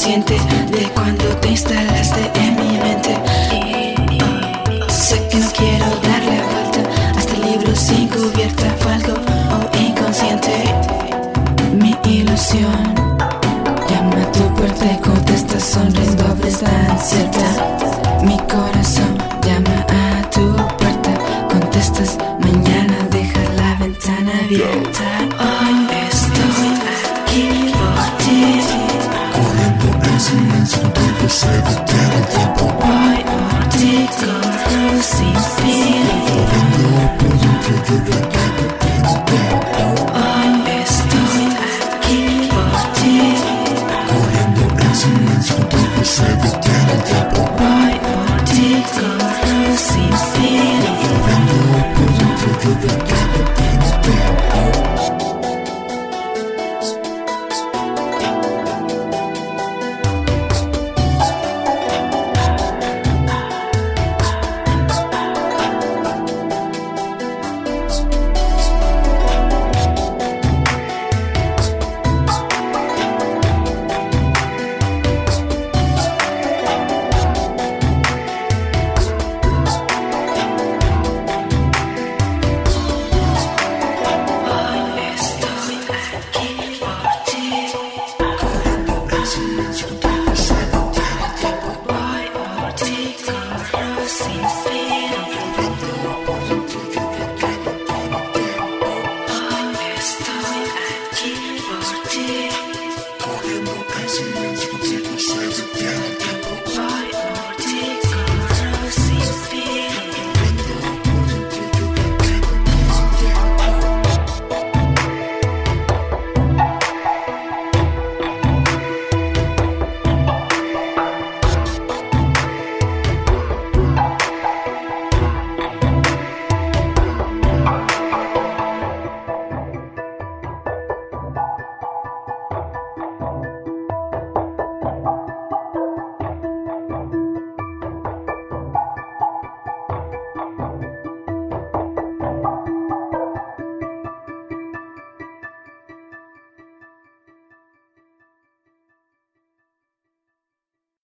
consciente de cuando te instalaste en mi mente. Sé que no quiero darle vuelta hasta el libro sin cubierta, falgo o inconsciente. Mi ilusión llama a tu puerta y contesta sonriendo, abres tan cierta. Mi corazón llama a tu puerta, contestas mañana, dejas la ventana abierta. Hoy estoy aquí por ti, corriendo en silencio, todo se detiene el tiempo. voy por ti, corro sin fin. Corriendo por dentro, yo